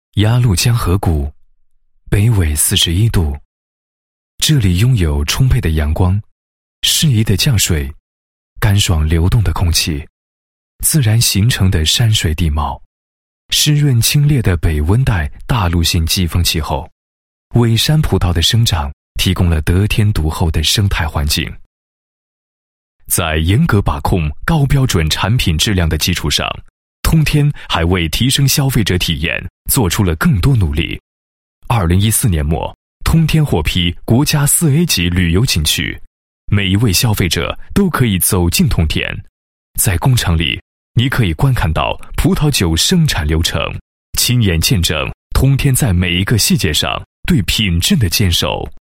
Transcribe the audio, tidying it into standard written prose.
鸭绿江河谷，北纬41度。这里拥有充沛的阳光、适宜的降水、干爽流动的空气，自然形成的山水地貌，湿润清冽的北温带大陆性季风气候，为山葡萄的生长提供了得天独厚的生态环境。在严格把控高标准产品质量的基础上，通天还为提升消费者体验做出了更多努力。2014年末，通天获批国家4A 级旅游景区，每一位消费者都可以走进通天。在工厂里，你可以观看到葡萄酒生产流程，亲眼见证通天在每一个细节上对品质的坚守。